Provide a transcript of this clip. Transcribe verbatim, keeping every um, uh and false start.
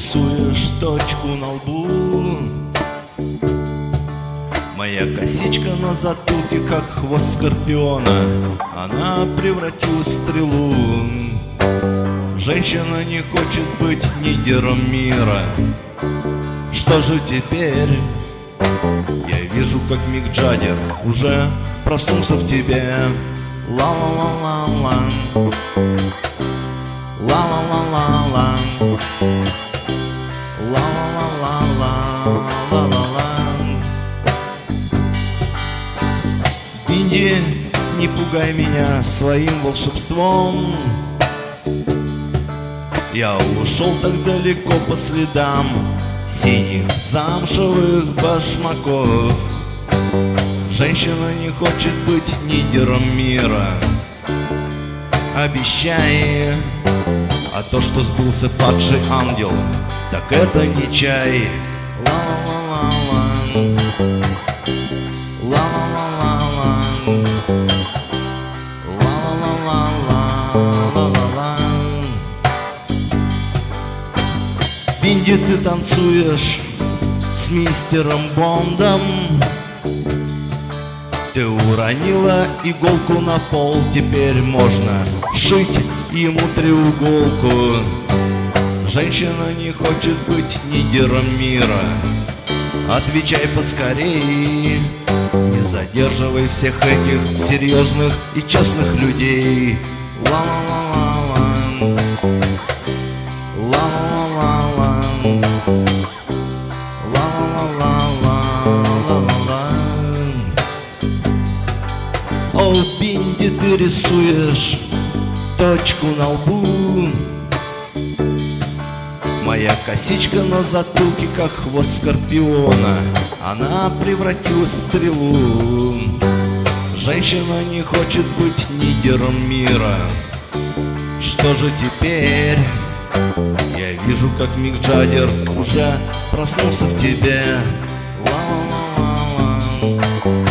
рисуешь точку на лбу. Моя косичка на затылке, как хвост скорпиона, она превратилась в стрелу. Женщина не хочет быть лидером мира. Что же теперь? Я вижу, как Мик Джаггер уже проснулся в тебе. Ла-ла-ла-ла-ла, ла-ла-ла-ла-ла, ла-ла-ла-ла-ла-ла-ла. Бинди, не пугай меня своим волшебством. Я ушел так далеко по следам синих замшевых башмаков. Женщина не хочет быть лидером мира. Обещай, а то, что сбылся падший ангел, так это не чай. Ла-ла-ла-ла-ла, ла-ла-ла-ла-ла, ла-ла-ла-ла-ла-ла-ла. Бинди, ты танцуешь с мистером Бондом. Ты уронила иголку на пол, теперь можно шить ему треуголку. Женщина не хочет быть лидером мира. Отвечай поскорей, не задерживай всех этих серьезных и честных людей. Ла-ла-ла-ла-ла, ла-ла-ла-ла-ла, ла-ла-ла-ла-ла-ла-ла. О, Бинди, ты рисуешь точку на лбу. Моя косичка на затылке, как хвост скорпиона, она превратилась в стрелу. Женщина не хочет быть лидером мира. Что же теперь? Я вижу, как Мик Джаггер уже проснулся в тебе. Ла-ла-ла-ла-ла.